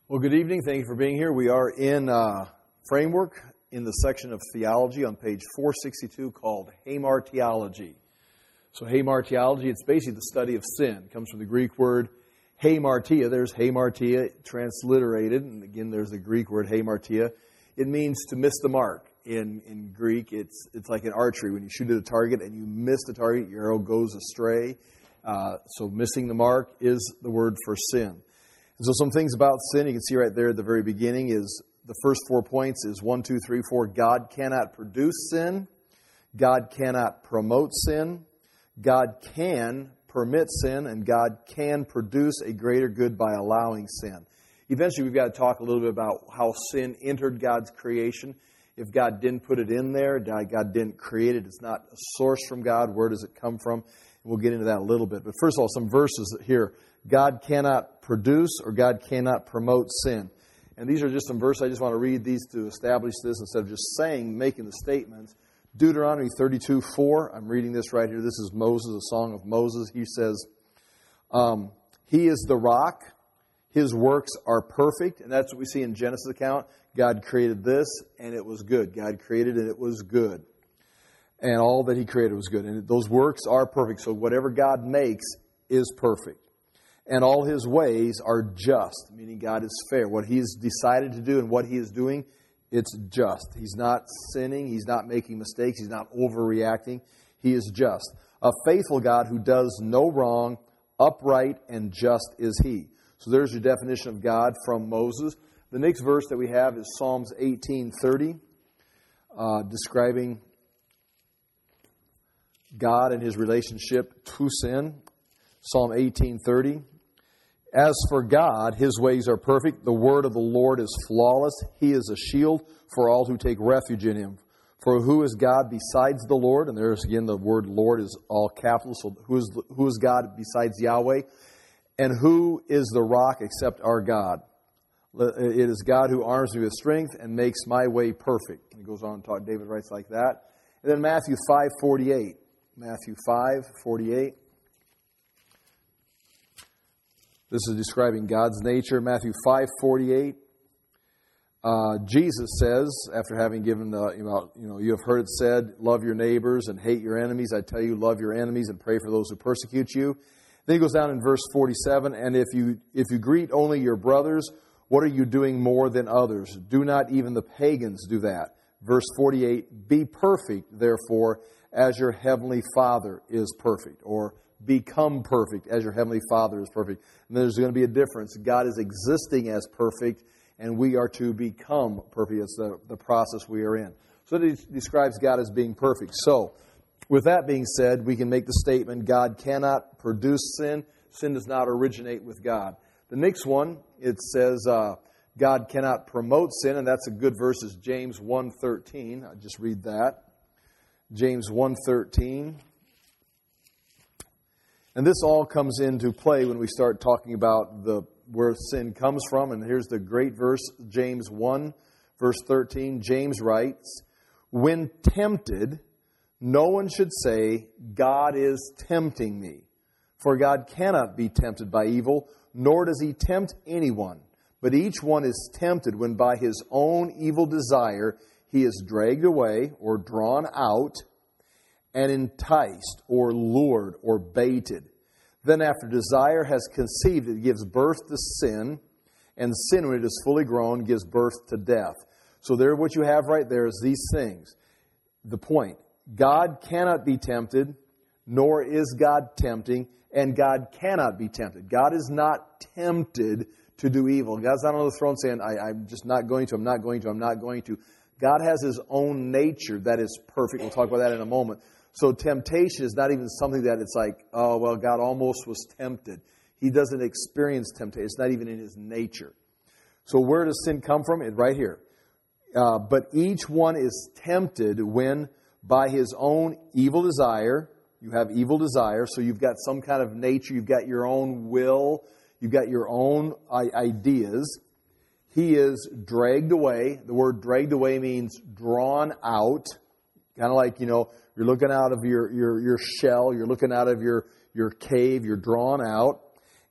Well, good evening. Thank you for being here. We are in Framework in the section of theology on page 462 called Hamartiology. So Hamartiology, it's basically the study of sin. It comes from the Greek word hamartia. There's hamartia transliterated, and again there's the Greek word hamartia. It means to miss the mark. In Greek, it's like in archery. When you shoot at a target and you miss the target, your arrow goes astray. So missing the mark is the word for sin. And so some things about sin, you can see right there at the very beginning, is the first 4 points is 1, 2, 3, 4. God cannot produce sin. God cannot promote sin. God can permit sin. And God can produce a greater good by allowing sin. Eventually, we've got to talk a little bit about how sin entered God's creation. If God didn't put it in there, God didn't create it, it's not a source from God. Where does it come from? And we'll get into that a little bit. But first of all, some verses here. God cannot produce or God cannot promote sin. And these are just some verses. I just want to read these to establish this instead of just making the statements. Deuteronomy 32:4. I'm reading this right here. This is Moses, a song of Moses. He says, He is the rock. His works are perfect. And that's what we see in Genesis account. God created this and it was good. God created and it was good. And all that He created was good. And those works are perfect. So whatever God makes is perfect. And all His ways are just, meaning God is fair. What He has decided to do and what He is doing, it's just. He's not sinning. He's not making mistakes. He's not overreacting. He is just. A faithful God who does no wrong, upright and just is He. So there's your definition of God from Moses. The next verse that we have is Psalms 18:30, describing God and His relationship to sin. Psalm 18:30. As for God, His ways are perfect. The word of the Lord is flawless. He is a shield for all who take refuge in Him. For who is God besides the Lord? And there's again the word Lord is all capital. So who is God besides Yahweh? And who is the rock except our God? It is God who arms me with strength and makes my way perfect. And he goes on to talk. David writes like that. And then Matthew 5:48. Matthew 5:48. This is describing God's nature. Matthew 5:48. Jesus says, after having given you have heard it said, love your neighbors and hate your enemies. I tell you, love your enemies and pray for those who persecute you. Then he goes down in verse 47. And if you greet only your brothers, what are you doing more than others? Do not even the pagans do that. Verse 48. Be perfect, therefore, as your heavenly Father is perfect, or become perfect as your heavenly Father is perfect. And there's going to be a difference. God is existing as perfect, and we are to become perfect. It's the process we are in. So it describes God as being perfect. So, with that being said, we can make the statement, God cannot produce sin. Sin does not originate with God. The next one, it says, God cannot promote sin, and that's a good verse, is James 1:13. I'll just read that. James 1:13. And this all comes into play when we start talking about where sin comes from. And here's the great verse, James 1, verse 13. James writes, when tempted, no one should say, God is tempting me. For God cannot be tempted by evil, nor does He tempt anyone. But each one is tempted when by his own evil desire he is dragged away or drawn out and enticed or lured or baited. Then after desire has conceived, it gives birth to sin, and sin, when it is fully grown, gives birth to death. So there, what you have right there is these things. The point, God cannot be tempted, nor is God tempting, and God cannot be tempted. God is not tempted to do evil. God's not on the throne saying, I'm just not going to, I'm not going to, I'm not going to. God has His own nature that is perfect. We'll talk about that in a moment. So temptation is not even something that it's like, oh, well, God almost was tempted. He doesn't experience temptation. It's not even in His nature. So where does sin come from? It's right here. But each one is tempted when by his own evil desire, you have evil desire, so you've got some kind of nature, you've got your own will, you've got your own ideas. He is dragged away. The word dragged away means drawn out. Kind of like, you're looking out of your shell, you're looking out of your cave, you're drawn out.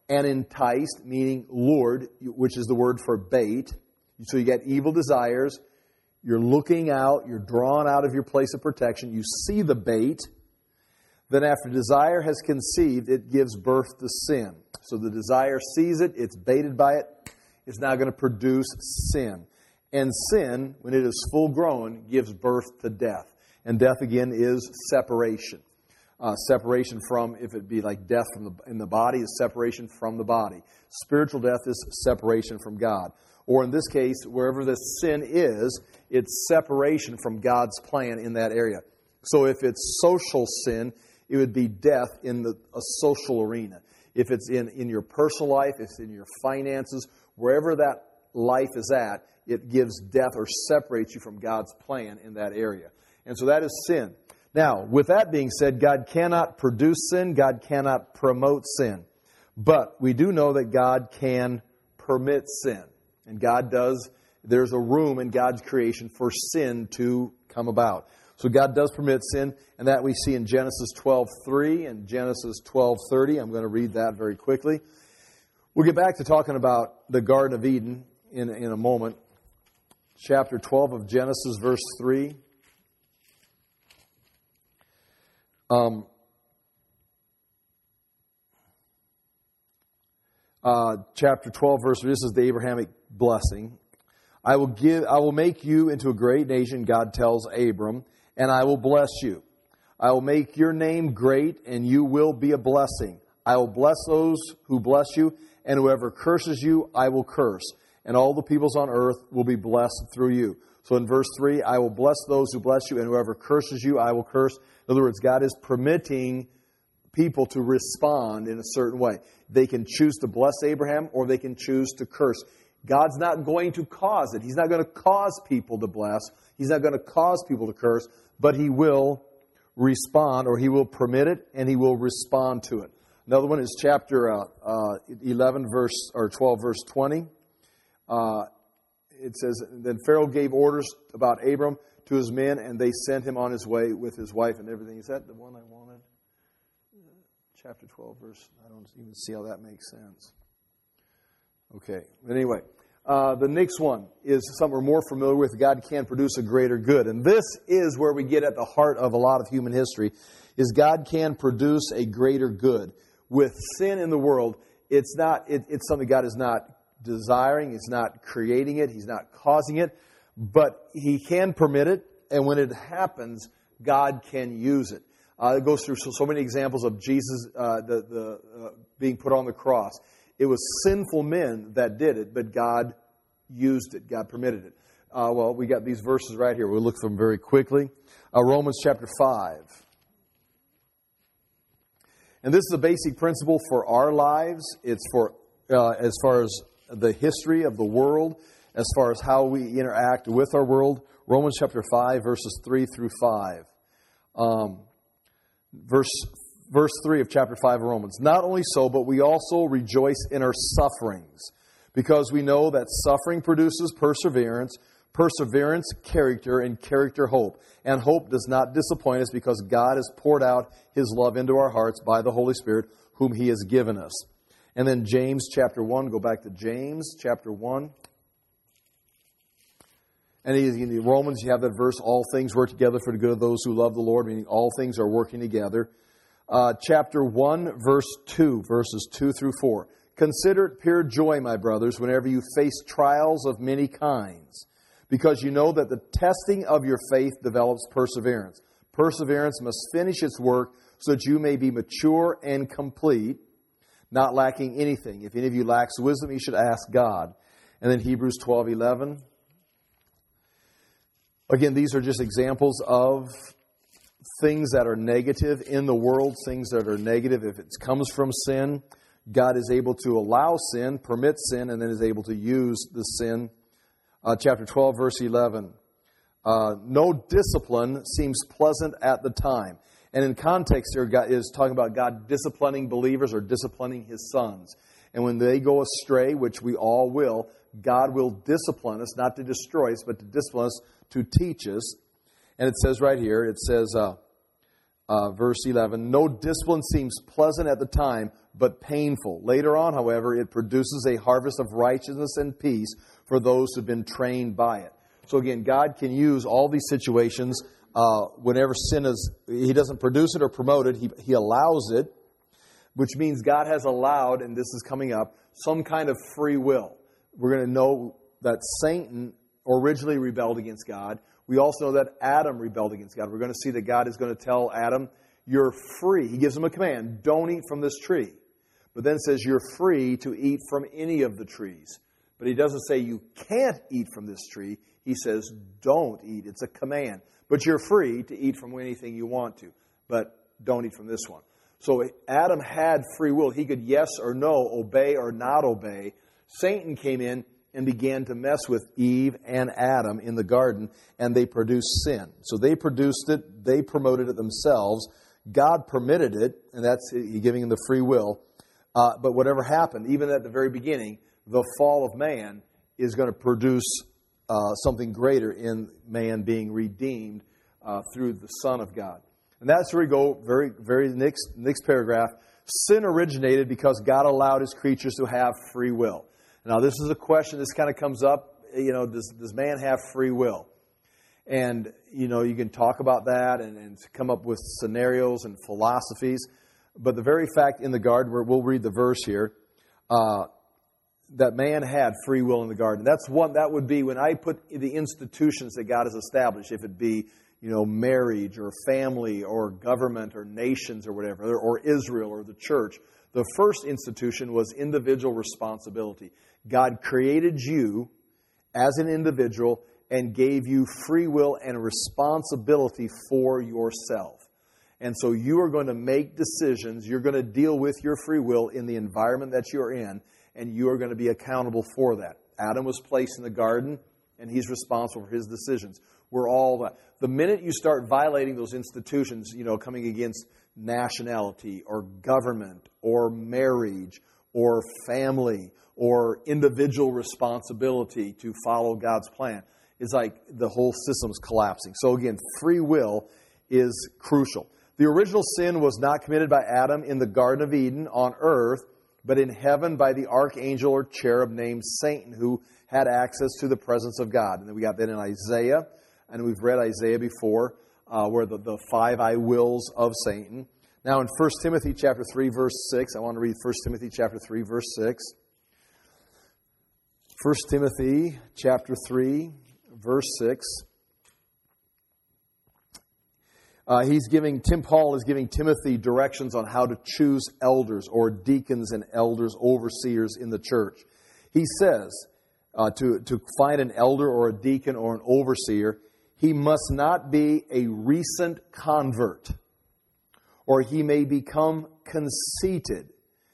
and enticed, meaning lured, which is the word for bait. So you get evil desires. You're looking out. You're drawn out of your place of protection. You see the bait. Then after desire has conceived, it gives birth to sin. So the desire sees it. It's baited by it. It's now going to produce sin. And sin, when it is full grown, gives birth to death. And death, again, is separation. Separation from, if it be like death in the body, is separation from the body. Spiritual death is separation from God. Or in this case, wherever the sin is, it's separation from God's plan in that area. So if it's social sin, it would be death in a social arena. If it's in your personal life, if it's in your finances, wherever that life is at, it gives death or separates you from God's plan in that area. And so that is sin. Now, with that being said, God cannot produce sin. God cannot promote sin. But we do know that God can permit sin. And God does. There's a room in God's creation for sin to come about. So God does permit sin, and that we see in Genesis 12:3 and Genesis 12:30. I'm going to read that very quickly. We'll get back to talking about the Garden of Eden in a moment. Chapter 12 of Genesis, verse 3. Chapter 12, verse 3. This is the Abrahamic blessing. I will make you into a great nation, God tells Abram, and I will bless you. I will make your name great, and you will be a blessing. I will bless those who bless you, and whoever curses you, I will curse. And all the peoples on earth will be blessed through you. So in verse 3, I will bless those who bless you, and whoever curses you, I will curse. In other words, God is permitting people to respond in a certain way. They can choose to bless Abraham, or they can choose to curse. God's not going to cause it. He's not going to cause people to bless. He's not going to cause people to curse, but He will respond, or He will permit it, and He will respond to it. Another one is chapter 11, verse or 12, verse 20. It says, then Pharaoh gave orders about Abram to his men, and they sent him on his way with his wife and everything. Is that the one I wanted? Chapter 12, verse, I don't even see how that makes sense. Okay, but anyway, the next one is something we're more familiar with. God can produce a greater good. And this is where we get at the heart of a lot of human history, is God can produce a greater good. With sin in the world, it's something God is not desiring. He's not creating it. He's not causing it. But He can permit it. And when it happens, God can use it. It goes through so many examples of Jesus being put on the cross. It was sinful men that did it, but God used it. God permitted it. Well, we got these verses right here. We'll look through them very quickly. Romans chapter 5. And this is a basic principle for our lives. It's for as far as the history of the world, as far as how we interact with our world. Romans chapter 5, verses 3 through 5. Verse 3 of chapter 5 of Romans. Not only so, but we also rejoice in our sufferings, because we know that suffering produces perseverance, perseverance, character, and character, hope. And hope does not disappoint us, because God has poured out His love into our hearts by the Holy Spirit, whom He has given us. And then James chapter 1, go back to James chapter 1. And in Romans, you have that verse, all things work together for the good of those who love the Lord, meaning all things are working together. Chapter 1, verse 2, verses 2 through 4. Consider it pure joy, my brothers, whenever you face trials of many kinds, because you know that the testing of your faith develops perseverance. Perseverance must finish its work so that you may be mature and complete, not lacking anything. If any of you lacks wisdom, you should ask God. And then Hebrews 12:11. Again, these are just examples of things that are negative in the world, things that are negative. If it comes from sin, God is able to allow sin, permit sin, and then is able to use the sin. Chapter 12, verse 11. No discipline seems pleasant at the time. And in context here, God is talking about God disciplining believers or disciplining His sons. And when they go astray, which we all will, God will discipline us, not to destroy us, but to discipline us, to teach us. And it says right here, it says, verse 11, no discipline seems pleasant at the time, but painful. Later on, however, it produces a harvest of righteousness and peace for those who have been trained by it. So again, God can use all these situations whenever sin is, He doesn't produce it or promote it, He allows it, which means God has allowed, and this is coming up, some kind of free will. We're going to know that Satan originally rebelled against God. We also know that Adam rebelled against God. We're going to see that God is going to tell Adam, you're free. He gives him a command, don't eat from this tree. But then says you're free to eat from any of the trees. But He doesn't say you can't eat from this tree. He says don't eat. It's a command. But you're free to eat from anything you want to. But don't eat from this one. So Adam had free will. He could yes or no, obey or not obey. Satan came in and began to mess with Eve and Adam in the garden, and they produced sin. So they produced it, they promoted it themselves. God permitted it, and that's giving them the free will. But whatever happened, even at the very beginning, the fall of man is going to produce something greater in man being redeemed through the Son of God. And that's where we go, very next paragraph. Sin originated because God allowed His creatures to have free will. Now, this is a question, this kind of comes up, does man have free will? And, you can talk about that and come up with scenarios and philosophies. But the very fact in the garden, we'll read the verse here, that man had free will in the garden. That would be when I put the institutions that God has established, if it be, marriage or family or government or nations or whatever, or Israel or the church. The first institution was individual responsibility. God created you as an individual and gave you free will and responsibility for yourself. And so you are going to make decisions. You're going to deal with your free will in the environment that you're in, and you are going to be accountable for that. Adam was placed in the garden, and he's responsible for his decisions. We're all that. The minute you start violating those institutions, coming against nationality or government or marriage or family or individual responsibility to follow God's plan, it's like the whole system's collapsing. So again, free will is crucial. The original sin was not committed by Adam in the Garden of Eden on earth, but in heaven by the archangel or cherub named Satan, who had access to the presence of God. And then we got that in Isaiah, and we've read Isaiah before, where the five I wills of Satan. Now in 1 Timothy chapter 3, verse 6, I want to read 1 Timothy chapter 3, verse 6. 1 Timothy chapter 3, verse 6. Paul is giving Timothy directions on how to choose elders or deacons and elders, overseers in the church. He says to find an elder or a deacon or an overseer, he must not be a recent convert, or he may become conceited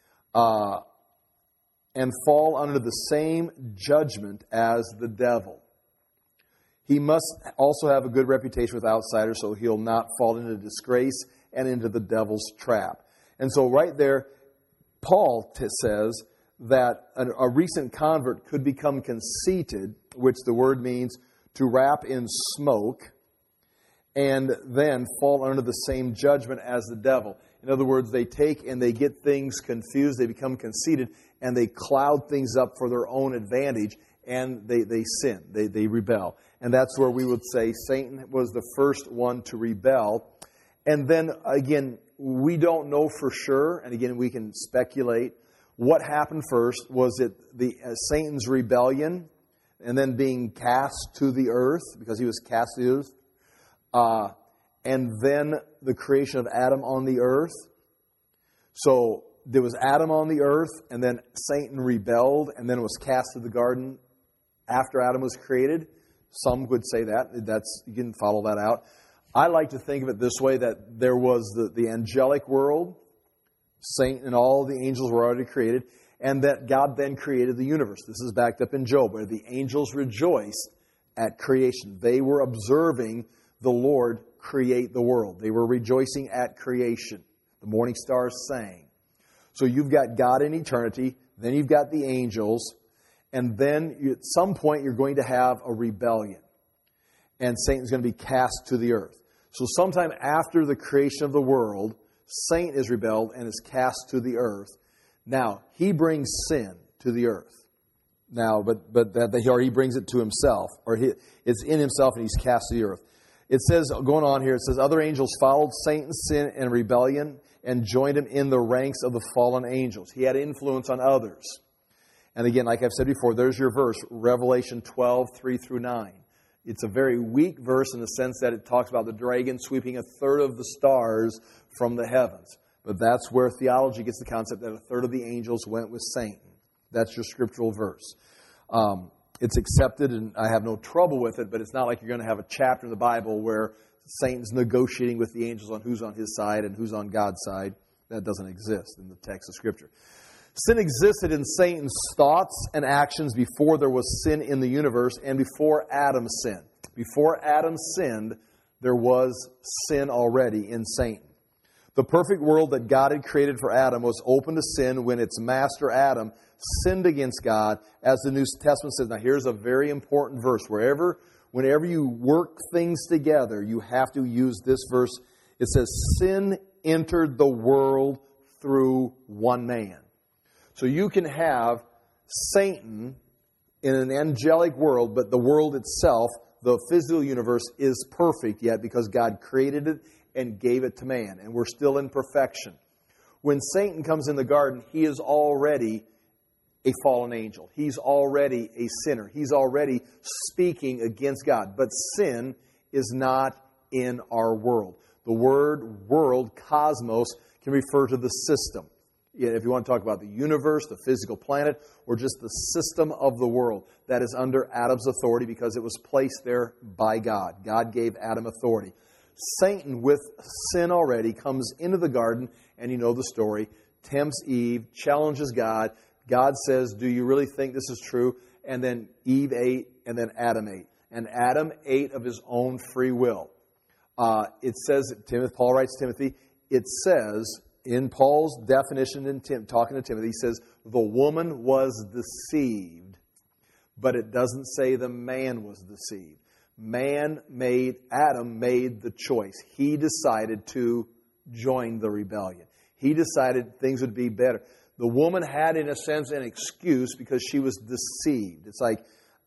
and fall under the same judgment as the devil. He must also have a good reputation with outsiders so he'll not fall into disgrace and into the devil's trap. And so right there, Paul says that a recent convert could become conceited, which the word means to wrap in smoke, and then fall under the same judgment as the devil. In other words, they take and they get things confused, they become conceited, and they cloud things up for their own advantage, and they sin, they rebel. And that's where we would say Satan was the first one to rebel. And then, again, we don't know for sure, and again, we can speculate. What happened first? Was it Satan's rebellion and then being cast to the earth, because he was cast to the earth, and then the creation of Adam on the earth? So there was Adam on the earth, and then Satan rebelled, and then was cast to the garden after Adam was created. Some would say that. You can follow that out. I like to think of it this way, that there was the angelic world, Satan and all the angels were already created, and that God then created the universe. This is backed up in Job, where the angels rejoiced at creation. They were observing the Lord create the world. They were rejoicing at creation. The morning stars sang. So you've got God in eternity, then you've got the angels, and then at some point you're going to have a rebellion. And Satan's going to be cast to the earth. So sometime after the creation of the world, Satan is rebelled and is cast to the earth. Now, he brings sin to the earth. Now, he brings it to himself, or it's in himself and he's cast to the earth. It says, going on here, it says, other angels followed Satan's sin and rebellion and joined him in the ranks of the fallen angels. He had influence on others. And again, like I've said before, there's your verse, Revelation 12, 3 through 9. It's a very weak verse in the sense that it talks about the dragon sweeping a third of the stars from the heavens. But that's where theology gets the concept that a third of the angels went with Satan. That's your scriptural verse. It's accepted, and I have no trouble with it, but it's not like you're going to have a chapter in the Bible where Satan's negotiating with the angels on who's on his side and who's on God's side. That doesn't exist in the text of Scripture. Sin existed in Satan's thoughts and actions before there was sin in the universe and before Adam sinned. Before Adam sinned, there was sin already in Satan. The perfect world that God had created for Adam was open to sin when its master Adam sinned against God, as the New Testament says. Now here's a very important verse. Whenever you work things together, you have to use this verse. It says, sin entered the world through one man. So you can have Satan in an angelic world, but the world itself, the physical universe, is perfect yet because God created it and gave it to man. And we're still in perfection. When Satan comes in the garden, he is already a fallen angel. He's already a sinner. He's already speaking against God. But sin is not in our world. The word world, cosmos, can refer to the system. If you want to talk about the universe, the physical planet, or just the system of the world that is under Adam's authority because it was placed there by God. God gave Adam authority. Satan, with sin already, comes into the garden, and you know the story, tempts Eve, challenges God. God says, do you really think this is true? And then Eve ate, and then Adam ate. And Adam ate of his own free will. It says, Paul writes to Timothy, it says, in Paul's definition, talking to Timothy, he says, the woman was deceived. But it doesn't say the man was deceived. Adam made the choice. He decided to join the rebellion. He decided things would be better. The woman had, in a sense, an excuse because she was deceived. It's like,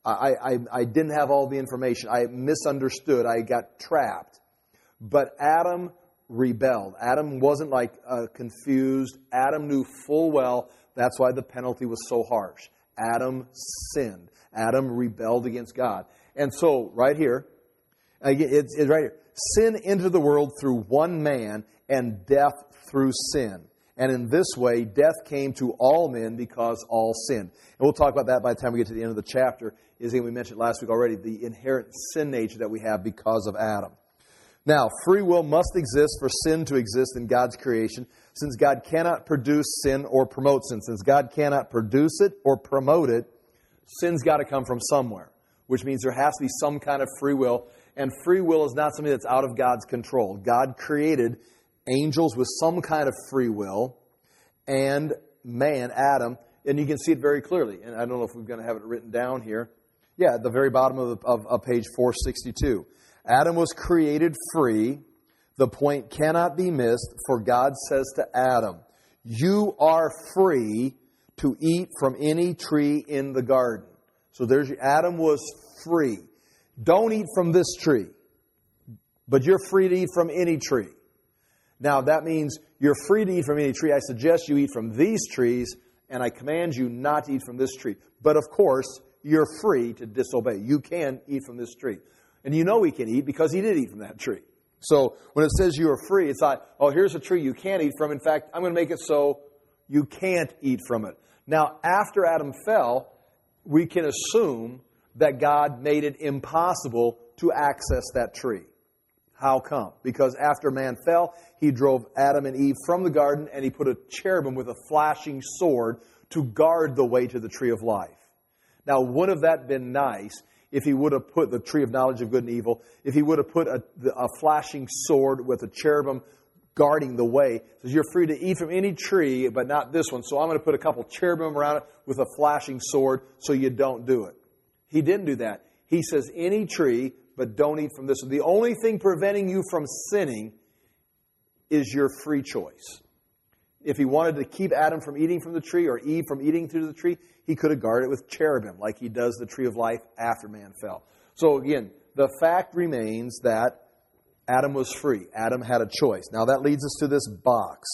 I didn't have all the information. I misunderstood. I got trapped. But Adam rebelled. Adam wasn't confused. Adam knew full well that's why the penalty was so harsh. Adam sinned. Adam rebelled against God. And so, right here, it's right here. Sin entered the world through one man, and death through sin. And in this way, death came to all men because all sinned. And we'll talk about that by the time we get to the end of the chapter. We mentioned last week already, the inherent sin nature that we have because of Adam. Now, free will must exist for sin to exist in God's creation, since God cannot produce sin or promote sin. Since God cannot produce it or promote it, sin's got to come from somewhere, which means there has to be some kind of free will. And free will is not something that's out of God's control. God created angels with some kind of free will, and man, Adam, and you can see it very clearly. And I don't know if we're going to have it written down here. Yeah, at the very bottom of page 462. Adam was created free. The point cannot be missed, for God says to Adam, you are free to eat from any tree in the garden. So Adam was free. Don't eat from this tree, but you're free to eat from any tree. Now, that means you're free to eat from any tree. I suggest you eat from these trees, and I command you not to eat from this tree. But, of course, you're free to disobey. You can eat from this tree. And you know he can eat because he did eat from that tree. So, when it says you are free, it's like, oh, here's a tree you can't eat from. In fact, I'm going to make it so you can't eat from it. Now, after Adam fell, we can assume that God made it impossible to access that tree. How come? Because after man fell, he drove Adam and Eve from the garden, and he put a cherubim with a flashing sword to guard the way to the tree of life. Now, wouldn't that have been nice if he would have put the tree of knowledge of good and evil, if he would have put a flashing sword with a cherubim guarding the way? So you're free to eat from any tree, but not this one. So I'm going to put a couple cherubim around it with a flashing sword so you don't do it. He didn't do that. He says any tree, but don't eat from this. The only thing preventing you from sinning is your free choice. If he wanted to keep Adam from eating from the tree or Eve from eating through the tree, he could have guarded it with cherubim like he does the tree of life after man fell. So again, the fact remains that Adam was free. Adam had a choice. Now that leads us to this box.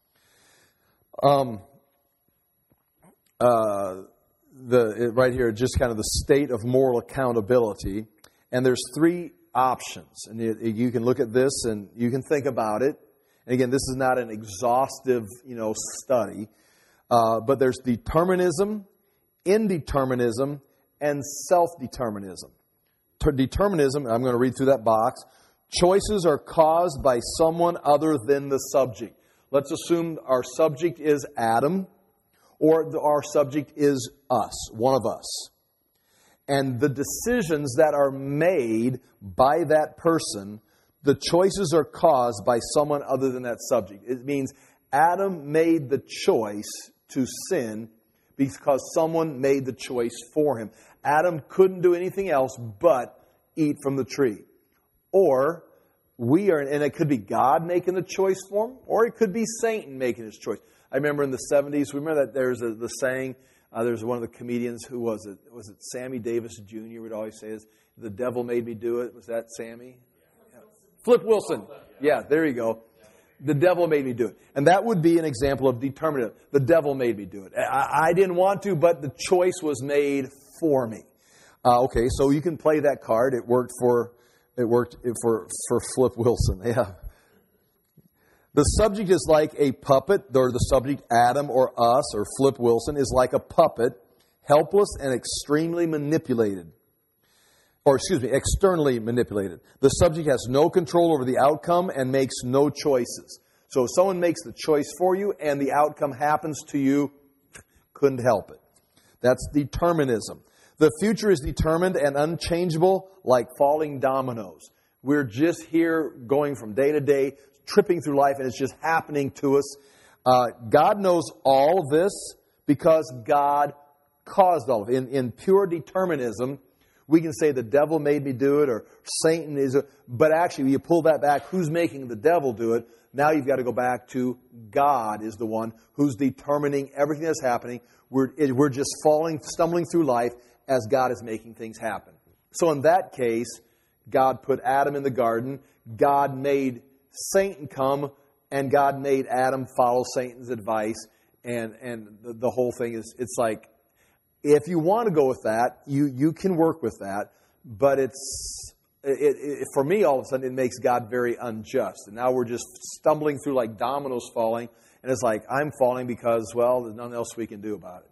Right here, just kind of the state of moral accountability. And there's three options. And you can look at this and you can think about it. And again, this is not an exhaustive, study. But there's determinism, indeterminism, and self-determinism. Determinism, I'm going to read through that box. Choices are caused by someone other than the subject. Let's assume our subject is Adam, or our subject is us, one of us. And the decisions that are made by that person, the choices are caused by someone other than that subject. It means Adam made the choice to sin because someone made the choice for him. Adam couldn't do anything else but eat from the tree. Or and it could be God making the choice for him, or it could be Satan making his choice. I remember in the 70s, remember that there's the saying, there's one of the comedians, who was it? Was it Sammy Davis Jr. would always say this, the devil made me do it. Was that Sammy? Yeah. Flip Wilson. Yeah, there you go. The devil made me do it. And that would be an example of determinism. The devil made me do it. I didn't want to, but the choice was made for me. Okay, so you can play that card. It worked for Flip Wilson. Yeah. The subject is like a puppet, or the subject, Adam or us or Flip Wilson, is like a puppet, helpless and extremely manipulated. Externally manipulated. The subject has no control over the outcome and makes no choices. So if someone makes the choice for you and the outcome happens to you, couldn't help it. That's determinism. The future is determined and unchangeable like falling dominoes. We're just here going from day to day, tripping through life, and it's just happening to us. God knows all this because God caused all of it. In pure determinism, we can say the devil made me do it, or Satan is it. But actually, you pull that back, who's making the devil do it? Now you've got to go back to God is the one who's determining everything that's happening. We're just stumbling through life as God is making things happen. So in that case, God put Adam in the garden. God made Satan come, and God made Adam follow Satan's advice. And the whole thing is, it's like, if you want to go with that, you can work with that. But for me, all of a sudden, it makes God very unjust. And now we're just stumbling through like dominoes falling. And it's like, I'm falling because, well, there's nothing else we can do about it.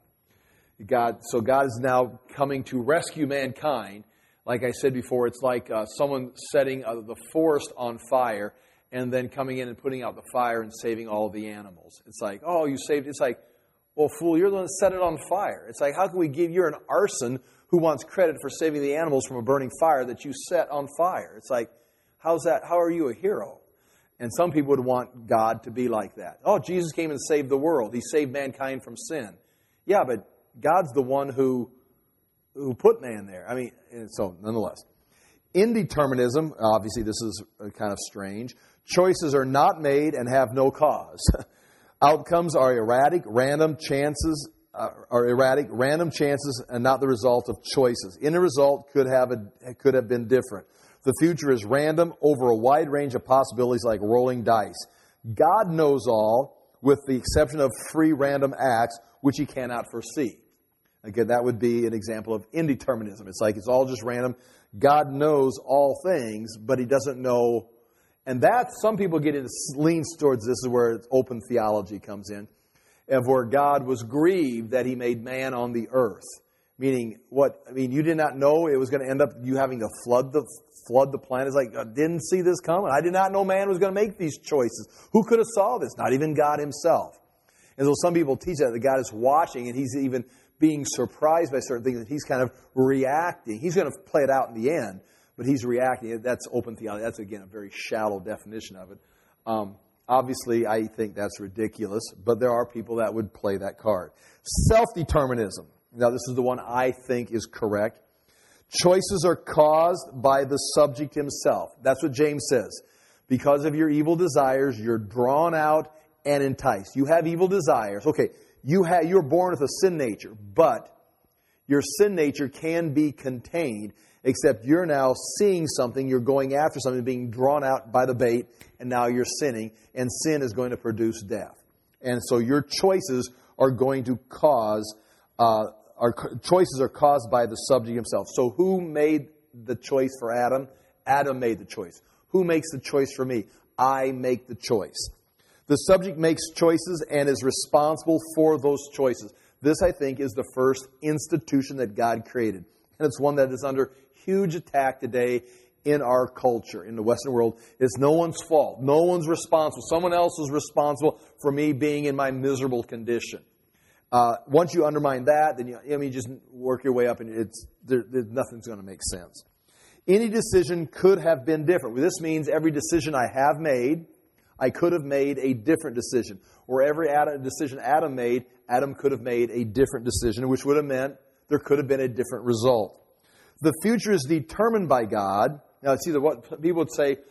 So God is now coming to rescue mankind. Like I said before, it's like someone setting the forest on fire and then coming in and putting out the fire and saving all of the animals. It's like, oh, you saved. It's like, well, fool, you're the one that set it on fire. It's like, how can we give you're an arson who wants credit for saving the animals from a burning fire that you set on fire? It's like, how's that? How are you a hero? And some people would want God to be like that. Oh, Jesus came and saved the world. He saved mankind from sin. Yeah, but God's the one who put man there. I mean, so nonetheless. Indeterminism, obviously this is kind of strange. Choices are not made and have no cause. Outcomes are erratic, random chances, and not the result of choices. Any result could have been different. The future is random over a wide range of possibilities like rolling dice. God knows all, with the exception of free random acts, which he cannot foresee. Again, that would be an example of indeterminism. It's like it's all just random. God knows all things, but he doesn't know. And some people leans towards this is where open theology comes in, of where God was grieved that he made man on the earth. Meaning, you did not know it was going to end up you having to flood the planet. It's like, I didn't see this coming. I did not know man was going to make these choices. Who could have saw this? Not even God himself. And so some people teach that God is watching and he's even being surprised by certain things, that he's kind of reacting. He's going to play it out in the end, but he's reacting. That's open theology. That's, again, a very shallow definition of it. Obviously, I think that's ridiculous, but there are people that would play that card. Self-determinism. Now, this is the one I think is correct. Choices are caused by the subject himself. That's what James says. Because of your evil desires, you're drawn out and enticed. You have evil desires. Okay, you're born with a sin nature, but your sin nature can be contained, except you're now seeing something, you're going after something, being drawn out by the bait, and now you're sinning, and sin is going to produce death. And so your choices are going to cause, choices are caused by the subject himself. So who made the choice for Adam? Adam made the choice. Who makes the choice for me? I make the choice. The subject makes choices and is responsible for those choices. This, I think, is the first institution that God created. And it's one that is under huge attack today in our culture, in the Western world. It's no one's fault. No one's responsible. Someone else is responsible for me being in my miserable condition. Once you undermine that, then you just work your way up, and nothing's going to make sense. Any decision could have been different. This means every decision I have made, I could have made a different decision. Or every decision Adam made, Adam could have made a different decision, which would have meant there could have been a different result. The future is determined by God. Now, it's either what people would say,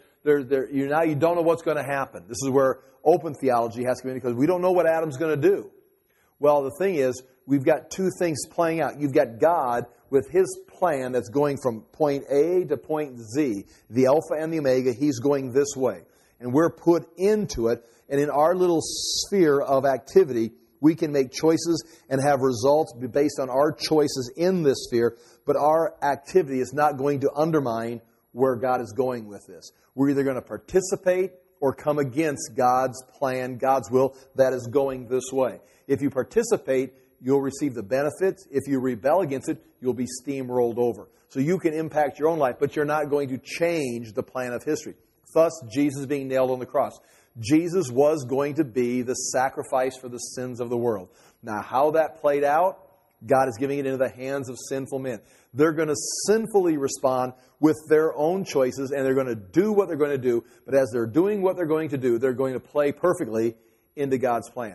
you don't know what's going to happen. This is where open theology has to come in, because we don't know what Adam's going to do. Well, the thing is, we've got two things playing out. You've got God with His plan that's going from point A to point Z, the Alpha and the Omega. He's going this way. And we're put into it. And in our little sphere of activity, we can make choices and have results based on our choices in this sphere. But our activity is not going to undermine where God is going with this. We're either going to participate or come against God's plan, God's will that is going this way. If you participate, you'll receive the benefits. If you rebel against it, you'll be steamrolled over. So you can impact your own life, but you're not going to change the plan of history. Thus, Jesus being nailed on the cross. Jesus was going to be the sacrifice for the sins of the world. Now, how that played out, God is giving it into the hands of sinful men. They're going to sinfully respond with their own choices, and they're going to do what they're going to do. But as they're doing what they're going to do, they're going to play perfectly into God's plan.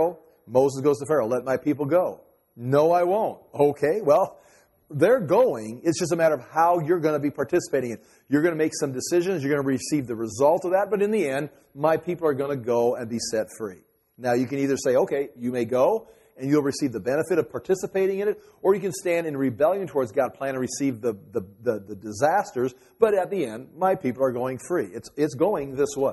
Moses goes to Pharaoh, let my people go. No, I won't. Okay, well, they're going. It's just a matter of how you're going to be participating in. You're going to make some decisions. You're going to receive the result of that. But in the end, my people are going to go and be set free. Now, you can either say, okay, you may go, and you'll receive the benefit of participating in it, or you can stand in rebellion towards God's plan and receive the disasters. But at the end, my people are going free. It's going this way.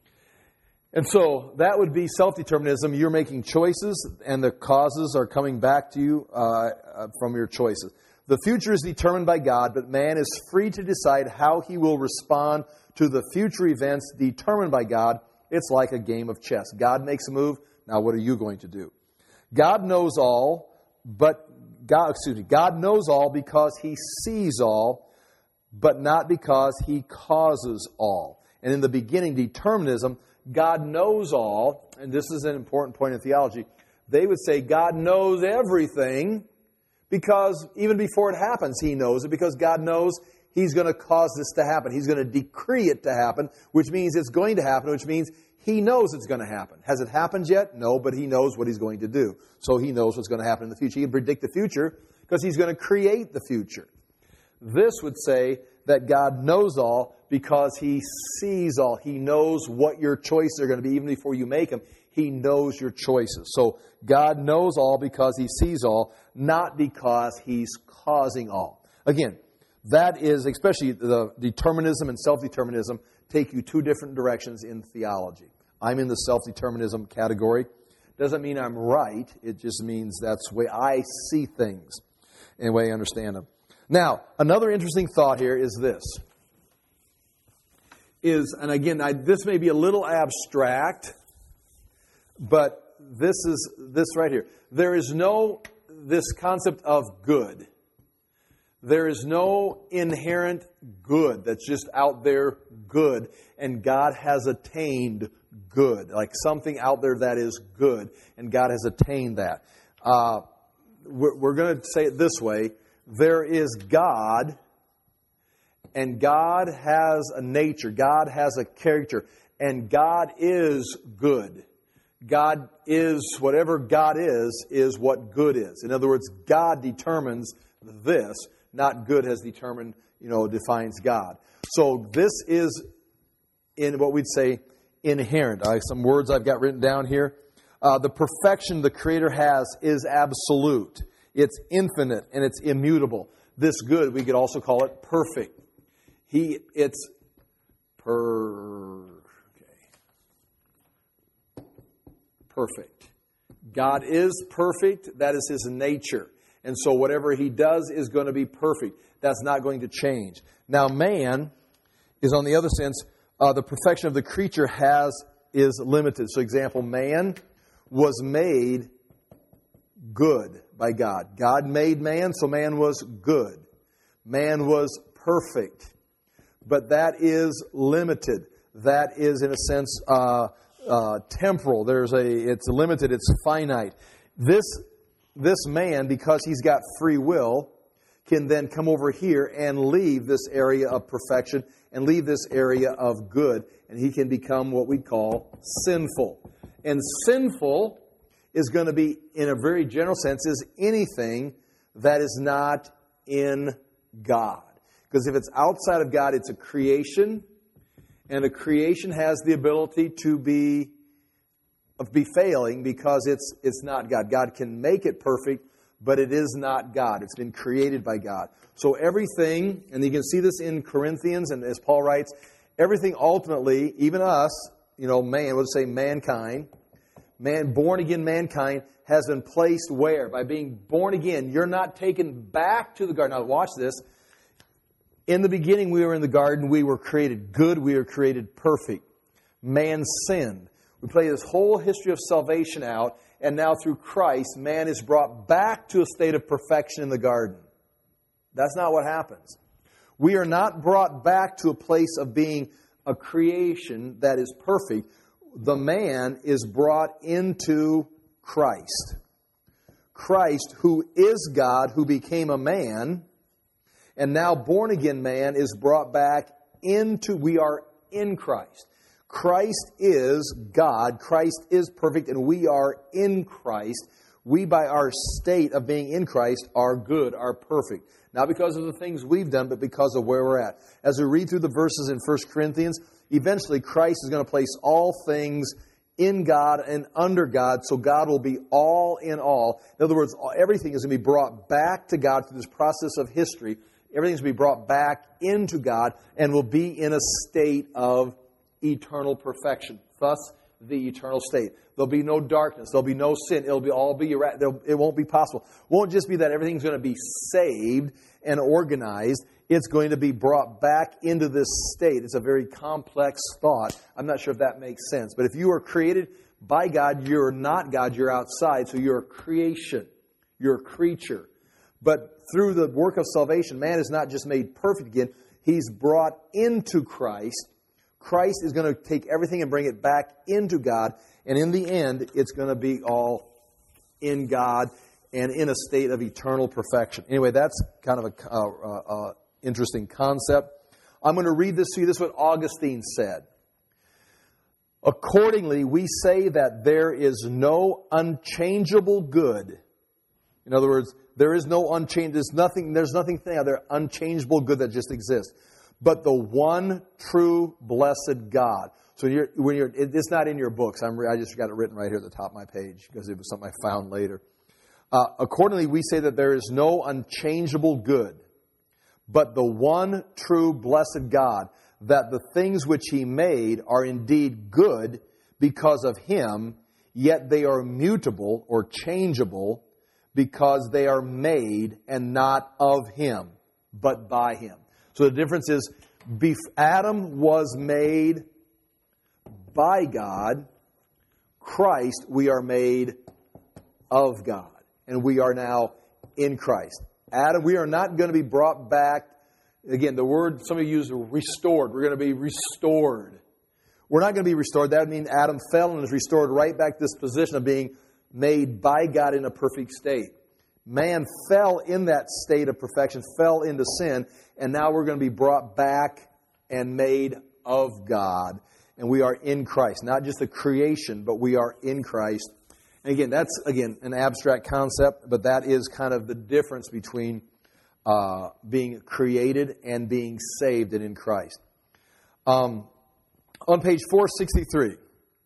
And so that would be self-determinism. You're making choices, and the causes are coming back to you from your choices. The future is determined by God, but man is free to decide how he will respond to the future events determined by God. It's like a game of chess. God makes a move. Now, what are you going to do? God knows all, God knows all because He sees all, but not because He causes all. And in the beginning, determinism, God knows all, and this is an important point in theology. They would say God knows everything because even before it happens, He knows it, because God knows He's going to cause this to happen. He's going to decree it to happen, which means it's going to happen, which means He knows it's going to happen. Has it happened yet? No, but He knows what He's going to do. So He knows what's going to happen in the future. He can predict the future because He's going to create the future. This would say that God knows all because He sees all. He knows what your choices are going to be even before you make them. He knows your choices. So God knows all because He sees all, not because He's causing all. Again, that is, especially the determinism and self-determinism, take you two different directions in theology. I'm in the self-determinism category. Doesn't mean I'm right. It just means that's the way I see things and the way I understand them. Now, another interesting thought here is this. And again, this may be a little abstract, but this right here. There is this concept of good. There is no inherent good that's just out there good, and God has attained good, like something out there that is good, and God has attained that. We're going to say it this way. There is God, and God has a nature. God has a character, and God is good. God is, whatever God is what good is. In other words, God determines this. not good has determined, defines God. So this is in what we'd say inherent. Some words I've got written down here. The perfection the Creator has is absolute. It's infinite and it's immutable. This good, we could also call it perfect. It's perfect. God is perfect. That is His nature. And so whatever He does is going to be perfect. That's not going to change. Now man is on the other sense, the perfection of the creature is limited. So example, man was made good by God. God made man, so man was good. Man was perfect. But that is limited. That is, in a sense, temporal. It's limited. It's finite. This man, because he's got free will, can then come over here and leave this area of perfection and leave this area of good, and he can become what we call sinful. And sinful is going to be, in a very general sense, is anything that is not in God. Because if it's outside of God, it's a creation, and a creation has the ability to be failing because it's not God. God can make it perfect, but it is not God. It's been created by God. So everything, and you can see this in Corinthians, and as Paul writes, everything ultimately, even us, we'll say mankind, born again mankind has been placed where? By being born again. You're not taken back to the garden. Now watch this. In the beginning we were in the garden. We were created good. We were created perfect. Man sinned. We play this whole history of salvation out, and now through Christ, man is brought back to a state of perfection in the garden. That's not what happens. We are not brought back to a place of being a creation that is perfect. The man is brought into Christ. Christ, who is God, who became a man, and now born again man is brought back into, we are in Christ. Christ is God, Christ is perfect, and we are in Christ. We, by our state of being in Christ, are good, are perfect. Not because of the things we've done, but because of where we're at. As we read through the verses in 1 Corinthians, eventually Christ is going to place all things in God and under God, so God will be all in all. In other words, everything is going to be brought back to God through this process of history. Everything is going to be brought back into God and will be in a state of eternal perfection. Thus, the eternal state. There'll be no darkness. There'll be no sin. It won't be possible. It won't just be that everything's going to be saved and organized. It's going to be brought back into this state. It's a very complex thought. I'm not sure if that makes sense. But if you are created by God, you're not God. You're outside. So you're a creation. You're a creature. But through the work of salvation, man is not just made perfect again. He's brought into Christ. Christ is going to take everything and bring it back into God. And in the end, it's going to be all in God and in a state of eternal perfection. Anyway, that's kind of a interesting concept. I'm going to read this to you. This is what Augustine said. Accordingly, we say that there is no unchangeable good. In other words, there is no unchanged. There's nothing there unchangeable good that just exists. But the one true blessed God. So it's not in your books. I just got it written right here at the top of my page because it was something I found later. Accordingly, we say that there is no unchangeable good, but the one true blessed God, that the things which He made are indeed good because of Him, yet they are mutable or changeable because they are made and not of Him, but by Him. So the difference is, Adam was made by God. Christ, we are made of God. And we are now in Christ. Adam, we are not going to be brought back. Again, the word some of you use, restored. We're going to be restored. We're not going to be restored. That would mean Adam fell and is restored right back to this position of being made by God in a perfect state. Man fell in that state of perfection, fell into sin, and now we're going to be brought back and made of God. And we are in Christ. Not just a creation, but we are in Christ. And again, that's, an abstract concept, but that is kind of the difference between being created and being saved and in Christ. On page 463,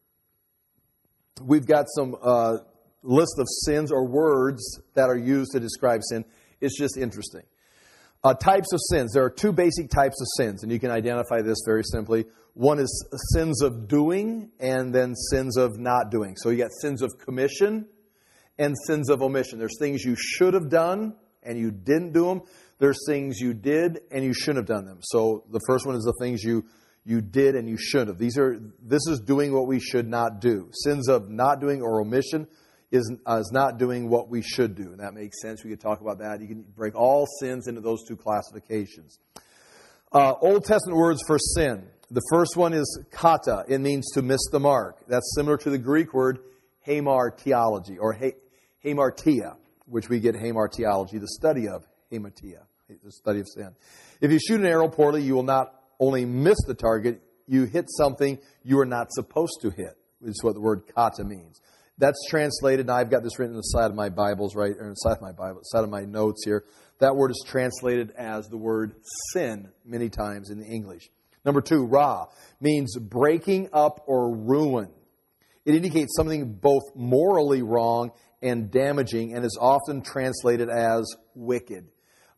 we've got some list of sins or words that are used to describe sin. It's just interesting. Types of sins. There are two basic types of sins, and you can identify this very simply. One is sins of doing and then sins of not doing. So you got sins of commission and sins of omission. There's things you should have done and you didn't do them. There's things you did and you shouldn't have done them. So the first one is the things you did and you shouldn't have. This is doing what we should not do. Sins of not doing or omission is not doing what we should do. And that makes sense. We could talk about that. You can break all sins into those two classifications. Old Testament words for sin. The first one is kata. It means to miss the mark. That's similar to the Greek word hamartiology or hamartia, which we get hamartiology, the study of hamartia, the study of sin. If you shoot an arrow poorly, you will not only miss the target, you hit something you are not supposed to hit, which is what the word kata means. That's translated, and I've got this written on the side of my Bibles, right, or on the side of my Bible, side of my notes here. That word is translated as the word sin many times in the English. Number 2, ra, means breaking up or ruin. It indicates something both morally wrong and damaging, and is often translated as wicked.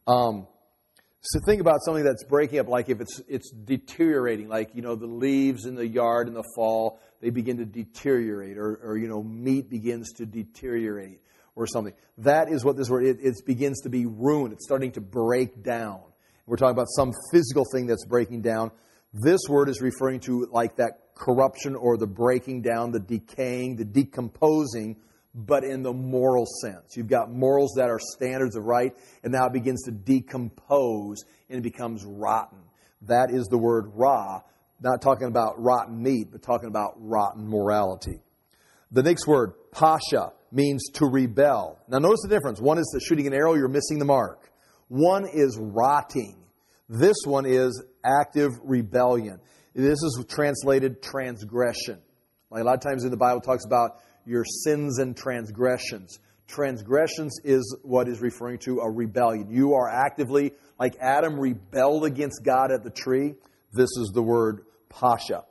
So think about something that's breaking up, like if it's deteriorating, like, the leaves in the yard in the fall, they begin to deteriorate, or meat begins to deteriorate or something. That is what this word, it begins to be ruined. It's starting to break down. We're talking about some physical thing that's breaking down. This word is referring to like that corruption or the breaking down, the decaying, the decomposing, but in the moral sense. You've got morals that are standards of right, and now it begins to decompose and it becomes rotten. That is the word ra, not talking about rotten meat, but talking about rotten morality. The next word, pasha, means to rebel. Now notice the difference. One is shooting an arrow, you're missing the mark. One is rotting. This one is active rebellion. This is translated transgression. Like a lot of times in the Bible it talks about your sins and transgressions. Transgressions is what is referring to a rebellion. You are actively, like Adam rebelled against God at the tree. This is the word pasha.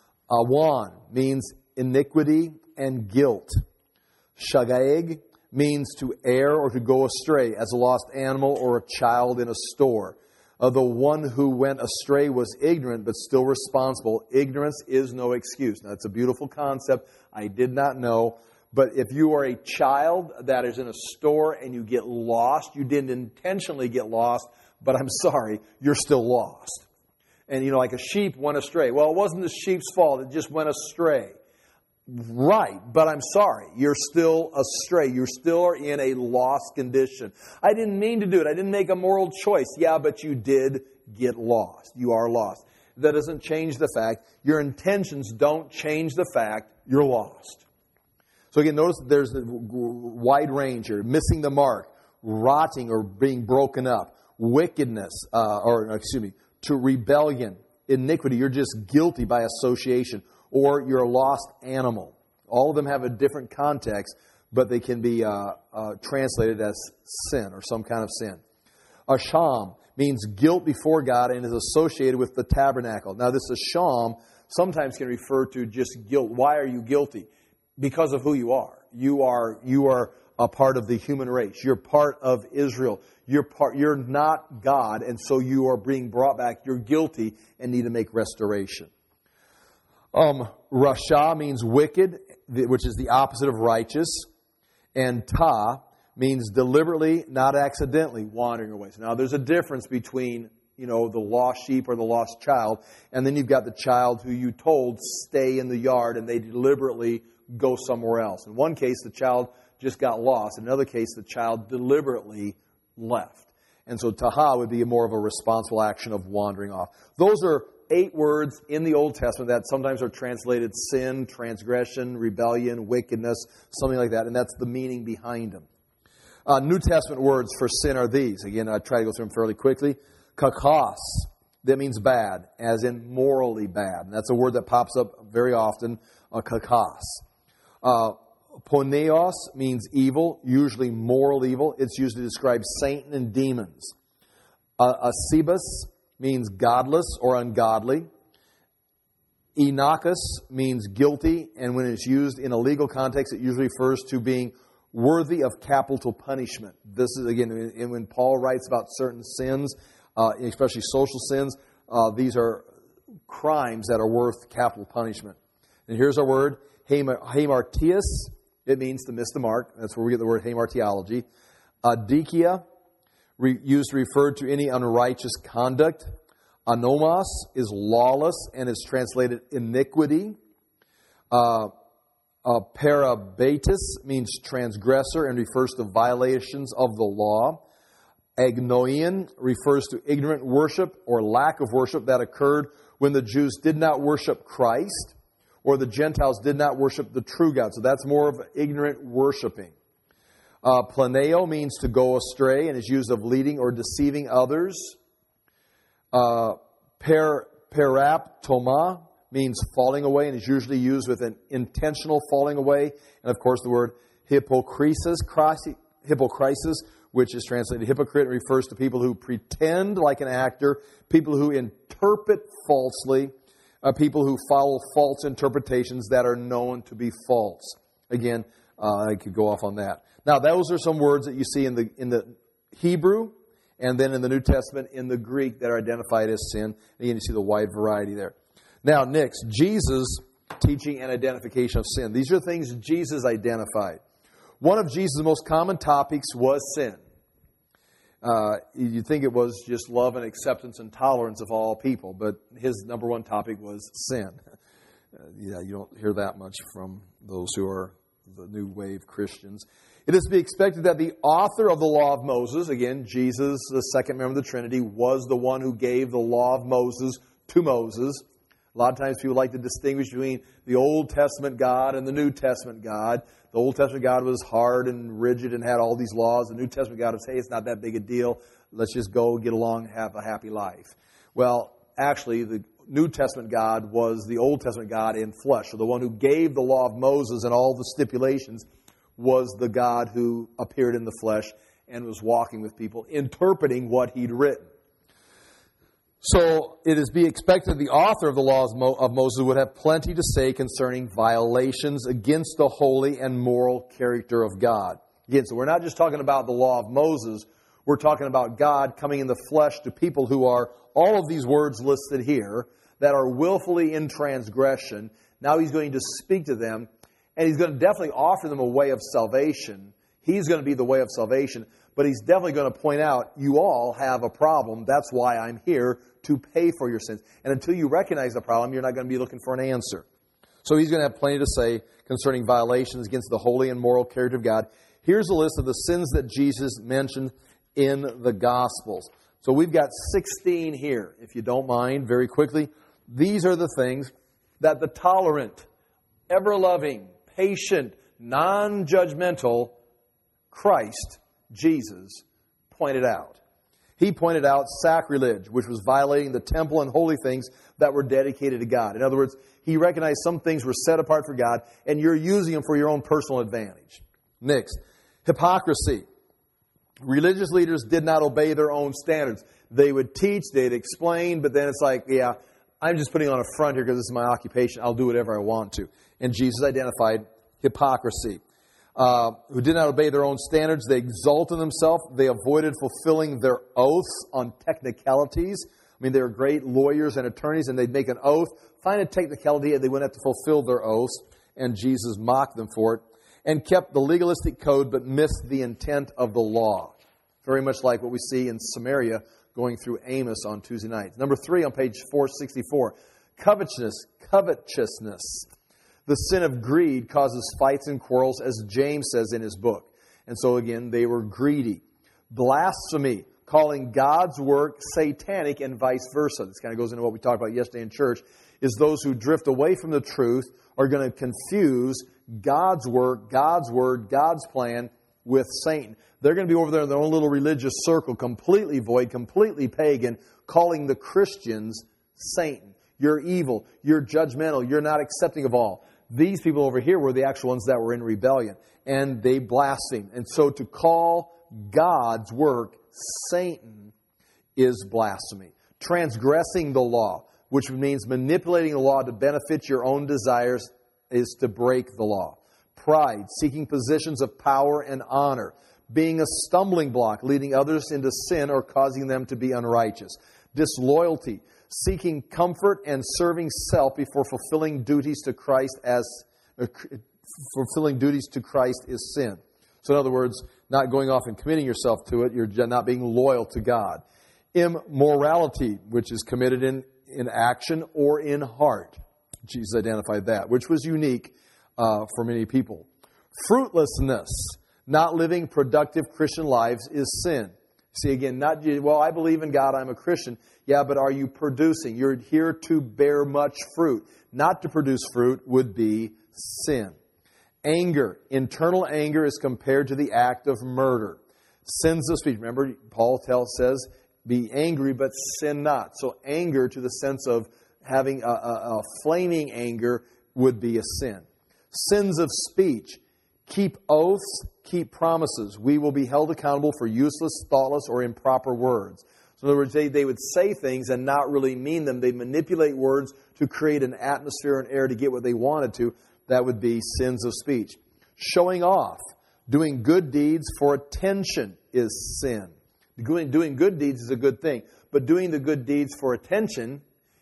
Awan means iniquity and guilt. Shagaeg means to err or to go astray, as a lost animal or a child in a store. The one who went astray was ignorant, but still responsible. Ignorance is no excuse. Now, that's a beautiful concept. I did not know. But if you are a child that is in a store and you get lost, you didn't intentionally get lost, but I'm sorry, you're still lost. And, like a sheep went astray. Well, it wasn't the sheep's fault. It just went astray. Right, but I'm sorry. You're still astray. You still are in a lost condition. I didn't mean to do it. I didn't make a moral choice. Yeah, but you did get lost. You are lost. That doesn't change the fact. Your intentions don't change the fact you're lost. So again, notice there's a wide range here. Missing the mark, rotting or being broken up, wickedness, to rebellion, iniquity. You're just guilty by association. Or you're a lost animal. All of them have a different context, but they can be translated as sin or some kind of sin. Asham means guilt before God and is associated with the tabernacle. Now this asham sometimes can refer to just guilt. Why are you guilty? Because of who you are. You are a part of the human race. You're part of Israel. You're not God, and so you are being brought back. You're guilty and need to make restoration. Rasha means wicked, which is the opposite of righteous. And ta means deliberately, not accidentally, wandering away. So now there's a difference between, the lost sheep or the lost child, and then you've got the child who you told stay in the yard and they deliberately go somewhere else. In one case, the child just got lost. In another case, the child deliberately left. And so taha would be more of a responsible action of wandering off. Those are 8 words in the Old Testament that sometimes are translated sin, transgression, rebellion, wickedness, something like that. And that's the meaning behind them. New Testament words for sin are these. Again, I try to go through them fairly quickly. Kakos, that means bad, as in morally bad. And that's a word that pops up very often, kakos. Poneos means evil, usually moral evil. It's used to describe Satan and demons. Asebus means godless or ungodly. Enachus means guilty, and when it's used in a legal context, it usually refers to being worthy of capital punishment. This is, again, when Paul writes about certain sins, especially social sins, these are crimes that are worth capital punishment. And here's our word, hamartius. It means to miss the mark. That's where we get the word hamartiology. Adikia, used to refer to any unrighteous conduct. Anomos is lawless and is translated iniquity. Parabatus means transgressor and refers to violations of the law. Agnoian refers to ignorant worship or lack of worship that occurred when the Jews did not worship Christ or the Gentiles did not worship the true God. So that's more of ignorant worshiping. Planeo means to go astray and is used of leading or deceiving others. Paraptoma means falling away and is usually used with an intentional falling away. And of course the word hypocrisis, which is translated hypocrite, refers to people who pretend like an actor, people who interpret falsely, people who follow false interpretations that are known to be false. Again, I could go off on that. Now, those are some words that you see in the Hebrew and then in the New Testament in the Greek that are identified as sin. Again, you see the wide variety there. Now, next, Jesus' teaching and identification of sin. These are things Jesus identified. One of Jesus' most common topics was sin. You'd think it was just love and acceptance and tolerance of all people, but his number one topic was sin. You don't hear that much from those who are the new wave Christians. It is to be expected that the author of the law of Moses, again, Jesus, the second member of the Trinity, was the one who gave the law of Moses to Moses. A lot of times people like to distinguish between the Old Testament God and the New Testament God. The Old Testament God was hard and rigid and had all these laws. The New Testament God was, hey, it's not that big a deal. Let's just go, get along, have a happy life. Well, actually, the New Testament God was the Old Testament God in flesh. So the one who gave the law of Moses and all the stipulations was the God who appeared in the flesh and was walking with people, interpreting what he'd written. So it is to be expected the author of the laws of Moses would have plenty to say concerning violations against the holy and moral character of God. Again, so we're not just talking about the law of Moses. We're talking about God coming in the flesh to people who are, all of these words listed here, that are willfully in transgression. Now he's going to speak to them, and he's going to definitely offer them a way of salvation. He's going to be the way of salvation, but he's definitely going to point out, you all have a problem. That's why I'm here, to pay for your sins. And until you recognize the problem, you're not going to be looking for an answer. So he's going to have plenty to say concerning violations against the holy and moral character of God. Here's a list of the sins that Jesus mentioned in the Gospels. So we've got 16 here, if you don't mind, very quickly. These are the things that the tolerant, ever-loving, patient, non-judgmental Christ, Jesus, pointed out. He pointed out sacrilege, which was violating the temple and holy things that were dedicated to God. In other words, he recognized some things were set apart for God, and you're using them for your own personal advantage. Next, hypocrisy. Religious leaders did not obey their own standards. They would teach, they'd explain, but then it's like, yeah, I'm just putting on a front here because this is my occupation. I'll do whatever I want to. And Jesus identified hypocrisy. Who did not obey their own standards. They exalted themselves. They avoided fulfilling their oaths on technicalities. I mean, they were great lawyers and attorneys, and they'd make an oath, find a technicality, and they wouldn't have to fulfill their oaths. And Jesus mocked them for it. And kept the legalistic code, but missed the intent of the law. Very much like what we see in Samaria going through Amos on Tuesday nights. Number 3 on page 464. Covetousness. The sin of greed causes fights and quarrels, as James says in his book. And so again, they were greedy. Blasphemy, calling God's work satanic and vice versa. This kind of goes into what we talked about yesterday in church, is those who drift away from the truth are going to confuse God's work, God's word, God's plan with Satan. They're going to be over there in their own little religious circle, completely void, completely pagan, calling the Christians Satan. You're evil. You're judgmental. You're not accepting of all. These people over here were the actual ones that were in rebellion, and they blasphemed. And so to call God's work Satan is blasphemy. Transgressing the law, which means manipulating the law to benefit your own desires, is to break the law. Pride, seeking positions of power and honor. Being a stumbling block, leading others into sin or causing them to be unrighteous. Disloyalty, seeking comfort and serving self before fulfilling duties to Christ is sin. So in other words, not going off and committing yourself to it, you're not being loyal to God. Immorality, which is committed in action or in heart. Jesus identified that, which was unique for many people. Fruitlessness, not living productive Christian lives, is sin. See, again, not, well, I believe in God, I'm a Christian. Yeah, but are you producing? You're here to bear much fruit. Not to produce fruit would be sin. Anger. Internal anger is compared to the act of murder. Sins of speech. Remember, Paul says, be angry, but sin not. So anger, to the sense of having a flaming anger, would be a sin. Sins of speech. Keep oaths, keep promises. We will be held accountable for useless, thoughtless, or improper words. So in other words, they would say things and not really mean them. They manipulate words to create an atmosphere and air to get what they wanted to. That would be sins of speech. Showing off, doing good deeds for attention is sin. Doing good deeds is a good thing. But doing the good deeds for attention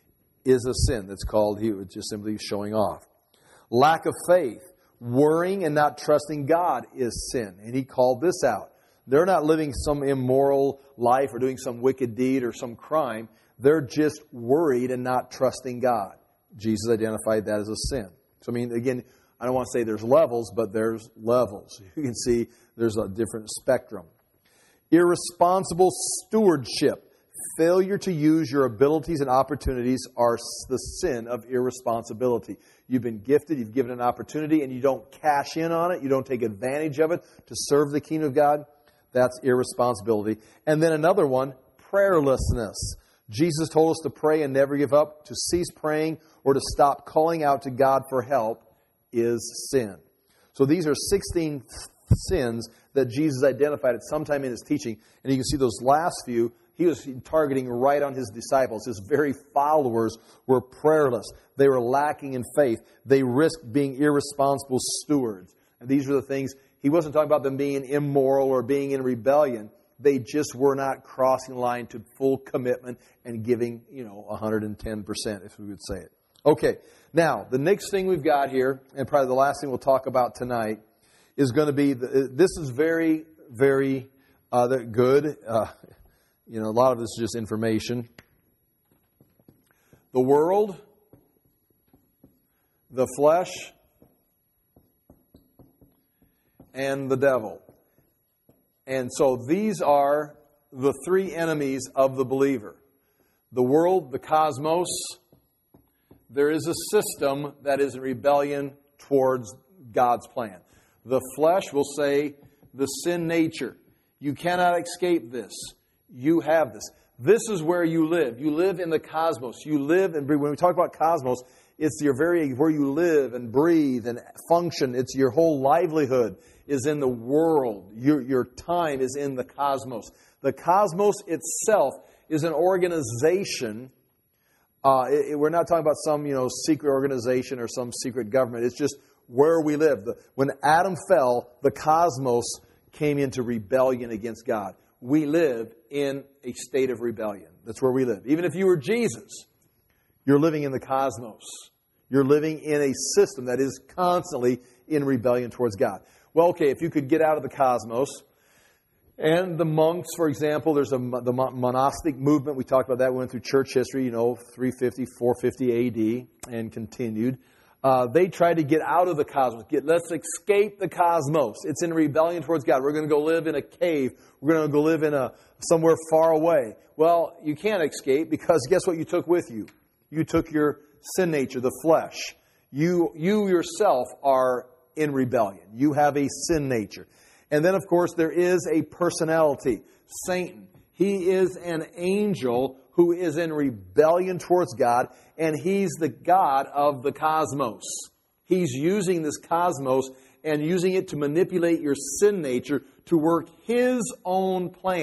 is a sin. That's called, just simply showing off. Lack of faith. Worrying and not trusting God is sin. And he called this out. They're not living some immoral life or doing some wicked deed or some crime. They're just worried and not trusting God. Jesus identified that as a sin. So, I mean, again, I don't want to say there's levels, but there's levels. You can see there's a different spectrum. Irresponsible stewardship. Failure to use your abilities and opportunities are the sin of irresponsibility. You've been gifted, you've given an opportunity, and you don't cash in on it, you don't take advantage of it to serve the kingdom of God. That's irresponsibility. And then another one, prayerlessness. Jesus told us to pray and never give up. To cease praying or to stop calling out to God for help is sin. So these are 16 sins that Jesus identified at some time in his teaching. And you can see those last few, he was targeting right on his disciples. His very followers were prayerless. They were lacking in faith. They risked being irresponsible stewards. And these were the things, he wasn't talking about them being immoral or being in rebellion. They just were not crossing the line to full commitment and giving, 110%, if we would say it. Okay, now, the next thing we've got here, and probably the last thing we'll talk about tonight, is going to be, this is very, very good. A lot of this is just information. The world, the flesh, and the devil. And so these are the three enemies of the believer. The world, the cosmos. There is a system that is in rebellion towards God's plan. The flesh will say the sin nature. You cannot escape this. You have this. This is where you live. You live in the cosmos. You live and breathe. When we talk about cosmos, it's where you live and breathe and function. It's your whole livelihood is in the world. Your time is in the cosmos. The cosmos itself is an organization. We're not talking about some secret organization or some secret government. It's just where we live. When Adam fell, the cosmos came into rebellion against God. We live in a state of rebellion. That's where we live. Even if you were Jesus, you're living in the cosmos. You're living in a system that is constantly in rebellion towards God. Well, okay, if you could get out of the cosmos, and the monks, for example, there's the monastic movement. We talked about that. We went through church history, 350, 450 AD, and continued. They tried to get out of the cosmos. Let's escape the cosmos. It's in rebellion towards God. We're going to go live in a cave. We're going to go live in somewhere far away. Well, you can't escape because guess what you took with you? You took your sin nature, the flesh. You yourself are in rebellion. You have a sin nature. And then, of course, there is a personality, Satan. He is an angel who is in rebellion towards God, and he's the God of the cosmos. He's using this cosmos and using it to manipulate your sin nature to work his own plan.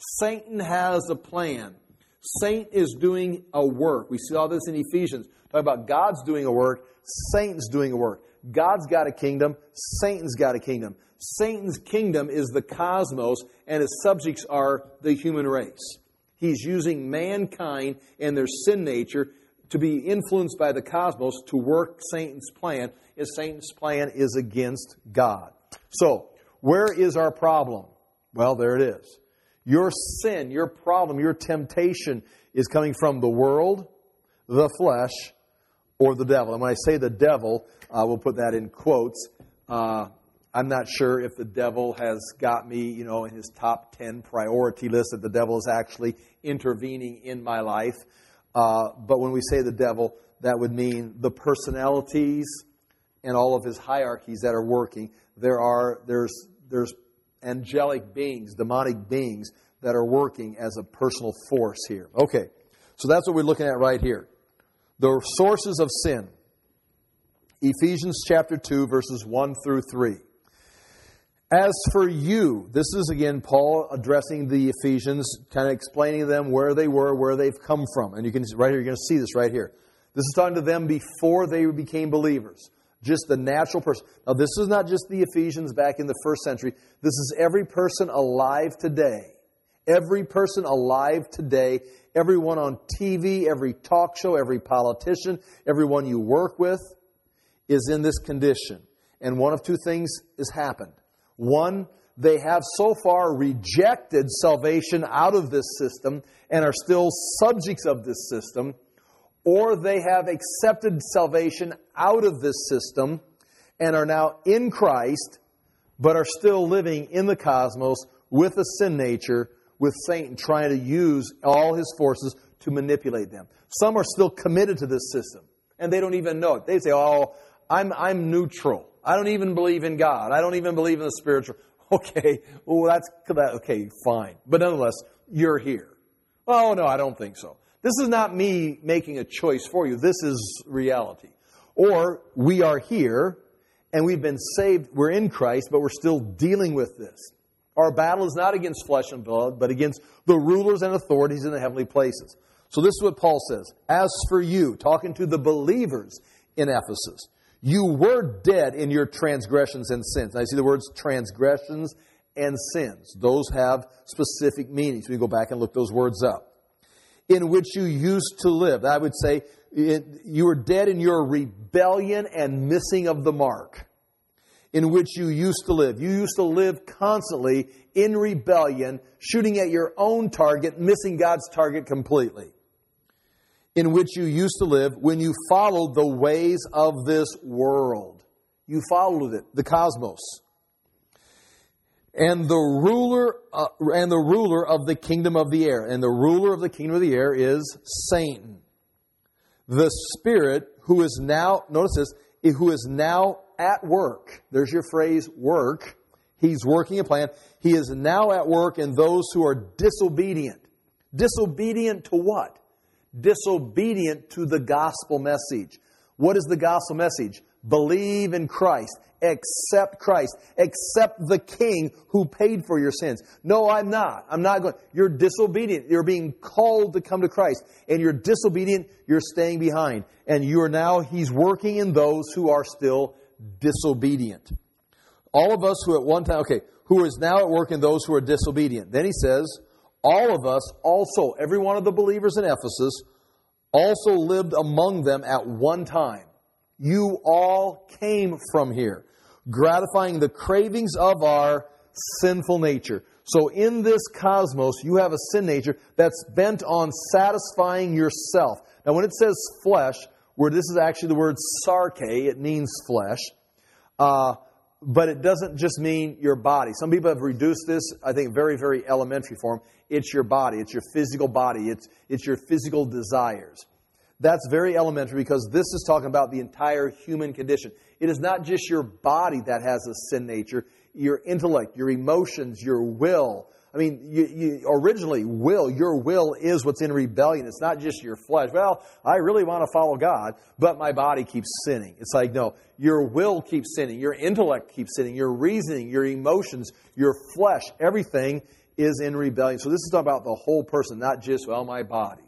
Satan has a plan. Satan is doing a work. We see all this in Ephesians. Talk about God's doing a work, Satan's doing a work. God's got a kingdom, Satan's got a kingdom. Satan's kingdom is the cosmos, and his subjects are the human race. He's using mankind and their sin nature to be influenced by the cosmos to work Satan's plan, and Satan's plan is against God. So, where is our problem? Well, there it is. Your sin, your problem, your temptation is coming from the world, the flesh, or the devil. And when I say the devil, we'll put that in quotes. I'm not sure if the devil has got me, in his top 10 priority list, that the devil is actually intervening in my life. But when we say the devil, that would mean the personalities and all of his hierarchies that are working. There's angelic beings, demonic beings that are working as a personal force here. Okay, so that's what we're looking at right here. The sources of sin. Ephesians chapter 2, verses 1 through 3. As for you, this is again Paul addressing the Ephesians, kind of explaining to them where they were, where they've come from. And you can right here, you're going to see this right here. This is talking to them before they became believers. Just the natural person. Now, this is not just the Ephesians back in the first century. This is every person alive today. Every person alive today, everyone on TV, every talk show, every politician, everyone you work with is in this condition. And one of two things has happened. One, they have so far rejected salvation out of this system and are still subjects of this system, or they have accepted salvation out of this system and are now in Christ, but are still living in the cosmos with a sin nature, with Satan trying to use all his forces to manipulate them. Some are still committed to this system, and they don't even know it. They say, I'm neutral. I don't even believe in God. I don't even believe in the spiritual. Okay, well, okay, fine. But nonetheless, you're here. Oh, no, I don't think so. This is not me making a choice for you. This is reality. Or we are here, and we've been saved. We're in Christ, but we're still dealing with this. Our battle is not against flesh and blood, but against the rulers and authorities in the heavenly places. So this is what Paul says. As for you, talking to the believers in Ephesus, you were dead in your transgressions and sins. Now you see the words transgressions and sins. Those have specific meanings. We go back and look those words up. In which you used to live. I would say you were dead in your rebellion and missing of the mark. In which you used to live. You used to live constantly in rebellion, shooting at your own target, missing God's target completely. In which you used to live when you followed the ways of this world. You followed it, the cosmos. And the ruler of the kingdom of the air. And the ruler of the kingdom of the air is Satan. The spirit who is now, notice this, who is now at work. There's your phrase, work. He's working a plan. He is now at work in those who are disobedient. Disobedient to what? Disobedient to the gospel message. What is the gospel message? Believe in Christ. Accept Christ. Accept the King who paid for your sins. No, I'm not. I'm not going. You're disobedient. You're being called to come to Christ. And you're disobedient. You're staying behind. And you are now, He's working in those who are still disobedient. All of us who at one time, who is now at work in those who are disobedient. Then he says, all of us also, every one of the believers in Ephesus, also lived among them at one time. You all came from here, gratifying the cravings of our sinful nature. So in this cosmos, you have a sin nature that's bent on satisfying yourself. Now when it says flesh, where this is actually the word sarke, it means flesh, but it doesn't just mean your body. Some people have reduced this, I think, very, very elementary form. It's your body. It's your physical body. It's your physical desires. That's very elementary because this is talking about the entire human condition. It is not just your body that has a sin nature. Your intellect, your emotions, your will. I mean, you originally your will is what's in rebellion. It's not just your flesh. Well, I really want to follow God, but my body keeps sinning. It's like, no, your will keeps sinning. Your intellect keeps sinning. Your reasoning, your emotions, your flesh, everything is in rebellion. So this is about the whole person, not just, well, my body.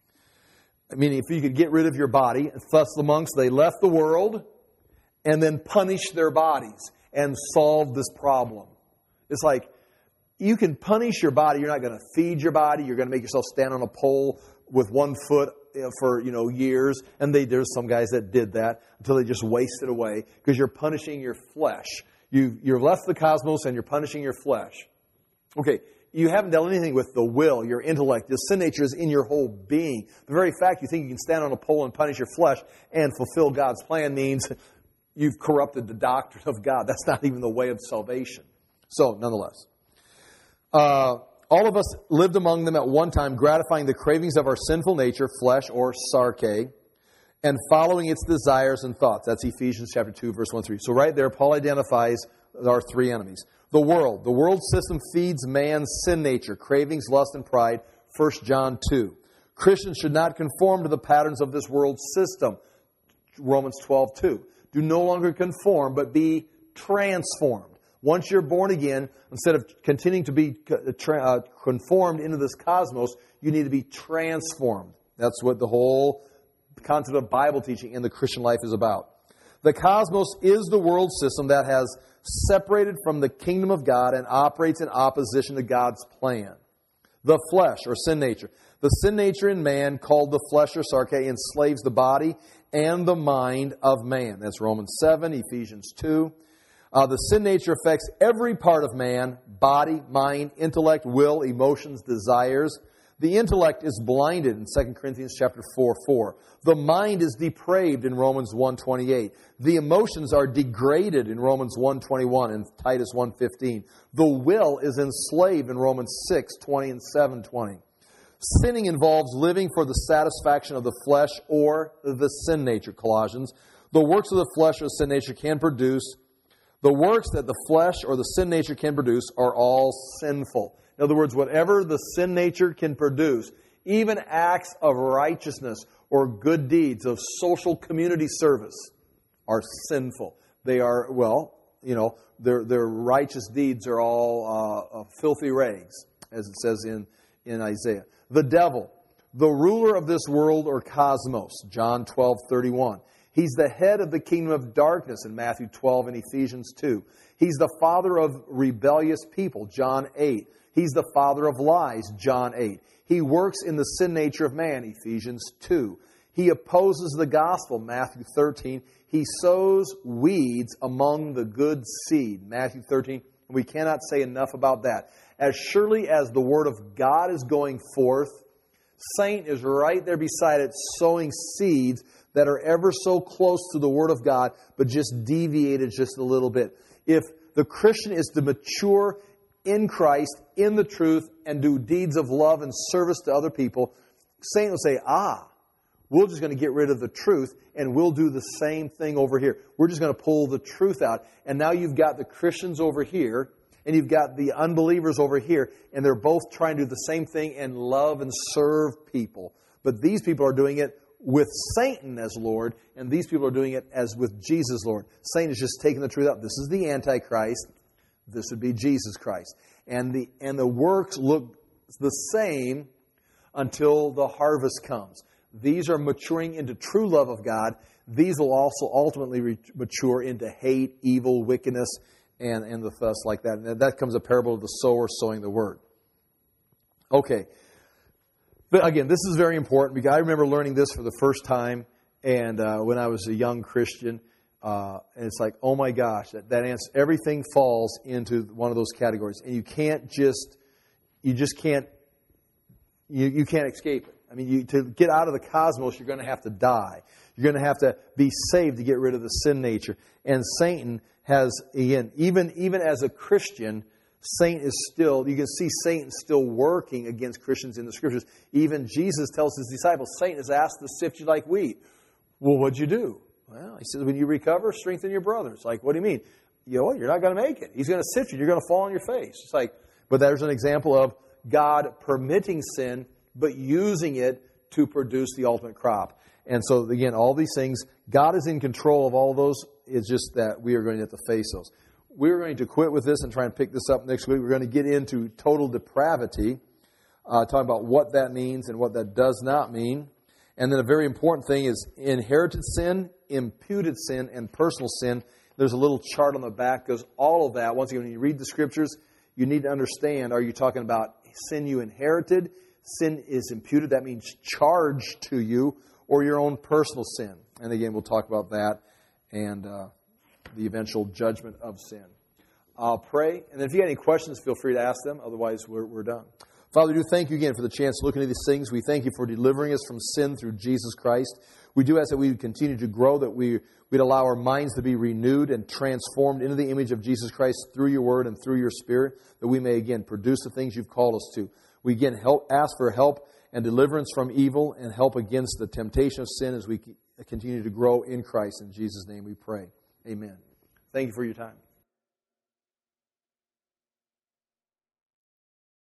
I mean, if you could get rid of your body, thus the monks, they left the world and then punished their bodies and solved this problem. It's like, you can punish your body. You're not going to feed your body. You're going to make yourself stand on a pole with one foot for, years. And there's some guys that did that until they just wasted away because you're punishing your flesh. You've left the cosmos and you're punishing your flesh. Okay, you haven't done anything with the will, your intellect. The sin nature is in your whole being. The very fact you think you can stand on a pole and punish your flesh and fulfill God's plan means you've corrupted the doctrine of God. That's not even the way of salvation. So, nonetheless, all of us lived among them at one time, gratifying the cravings of our sinful nature, flesh or sarke, and following its desires and thoughts. That's Ephesians chapter 2, verse 1 through 3. So right there, Paul identifies our three enemies. The world. The world system feeds man's sin nature, cravings, lust, and pride. 1 John 2. Christians should not conform to the patterns of this world system. Romans 12:2. Do no longer conform, but be transformed. Once you're born again, instead of continuing to be conformed into this cosmos, you need to be transformed. That's what the whole concept of Bible teaching in the Christian life is about. The cosmos is the world system that has separated from the kingdom of God and operates in opposition to God's plan. The flesh, or sin nature. The sin nature in man, called the flesh or sarke, enslaves the body and the mind of man. That's Romans 7, Ephesians 2. The sin nature affects every part of man: body, mind, intellect, will, emotions, desires. The intellect is blinded in 2 Corinthians chapter 4:4. The mind is depraved in Romans 1:28. The emotions are degraded in Romans 1:21 and Titus 1:15. The will is enslaved in Romans 6:20 and 7:20. Sinning involves living for the satisfaction of the flesh or the sin nature, Colossians. The works of the flesh or sin nature can produce. The works that the flesh or the sin nature can produce are all sinful. In other words, whatever the sin nature can produce, even acts of righteousness or good deeds of social community service, are sinful. They are, their righteous deeds are all filthy rags, as it says in Isaiah. The devil, the ruler of this world or cosmos, John 12:31. He's the head of the kingdom of darkness in Matthew 12 and Ephesians 2. He's the father of rebellious people, John 8. He's the father of lies, John 8. He works in the sin nature of man, Ephesians 2. He opposes the gospel, Matthew 13. He sows weeds among the good seed, Matthew 13. We cannot say enough about that. As surely as the word of God is going forth, Satan is right there beside it, sowing seeds that are ever so close to the word of God, but just deviated just a little bit. If the Christian is to mature in Christ, in the truth, and do deeds of love and service to other people, Satan will say, we're just going to get rid of the truth, and we'll do the same thing over here. We're just going to pull the truth out. And now you've got the Christians over here, and you've got the unbelievers over here, and they're both trying to do the same thing and love and serve people. But these people are doing it with Satan as Lord, and these people are doing it as with Jesus Lord. Satan is just taking the truth out. This is the Antichrist. This would be Jesus Christ. And the works look the same until the harvest comes. These are maturing into true love of God. These will also ultimately mature into hate, evil, wickedness, and the thus like that. And that comes a parable of the sower sowing the word. Okay. But again, this is very important because I remember learning this for the first time, and when I was a young Christian, and it's like, oh my gosh, that answer, everything falls into one of those categories, and you can't escape it. I mean, to get out of the cosmos, you're going to have to die. You're going to have to be saved to get rid of the sin nature. And Satan has, again, even as a Christian, Satan is still, you can see Satan still working against Christians in the Scriptures. Even Jesus tells his disciples, Satan has asked to sift you like wheat. Well, what'd you do? Well, he says, when you recover, strengthen your brothers. Like, what do you mean? You're not going to make it. He's going to sift you. You're going to fall on your face. It's like, but there's an example of God permitting sin, but using it to produce the ultimate crop. And so, again, all these things, God is in control of all those. It's just that we are going to have to face those. we're going to quit with this and try and pick this up next week. We're going to get into total depravity, talking about what that means and what that does not mean. And then a very important thing is inherited sin, imputed sin, and personal sin. There's a little chart on the back that goes all of that. Once again, when you read the Scriptures, you need to understand, are you talking about sin you inherited, sin is imputed, that means charged to you, or your own personal sin? And again, we'll talk about that and the eventual judgment of sin. I'll pray, and if you have any questions, feel free to ask them. Otherwise, we're done. Father, we do thank you again for the chance to look into these things. We thank you for delivering us from sin through Jesus Christ. We do ask that we would continue to grow, that we'd allow our minds to be renewed and transformed into the image of Jesus Christ through your word and through your Spirit, that we may again produce the things you've called us to. We again ask for help and deliverance from evil and help against the temptation of sin as we continue to grow in Christ. In Jesus' name we pray. Amen. Thank you for your time.